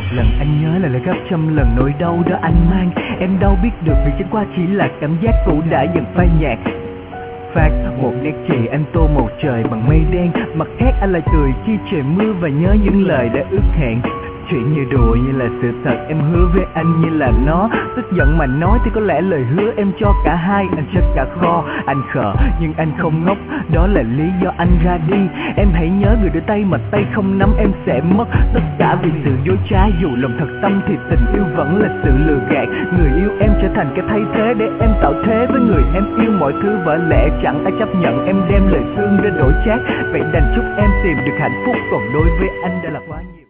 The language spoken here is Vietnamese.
lần anh nhớ là gấp trăm lần nỗi đau đó anh mang. Em đâu biết được vì chẳng qua chỉ là cảm giác cũ đã dần phai nhạt. Phát một nét chì anh tô màu trời bằng mây đen, mặt khác anh lại cười khi trời mưa và nhớ những lời đã ước hẹn. Chuyện như đùa như là sự thật, em hứa với anh như là nó. Tức giận mà nói thì có lẽ lời hứa em cho cả hai, anh chất cả kho. Anh khờ nhưng anh không ngốc, đó là lý do anh ra đi. Em hãy nhớ người đưa tay mà tay không nắm em sẽ mất. Tất cả vì sự dối trá, dù lòng thật tâm thì tình yêu vẫn là sự lừa gạt. Người yêu em trở thành cái thay thế để em tạo thế với người em yêu. Mọi thứ vỡ lẽ chẳng ai chấp nhận, em đem lời thương ra đổi chác. Vậy đành chúc em tìm được hạnh phúc, còn đối với anh đã là quá nhiều.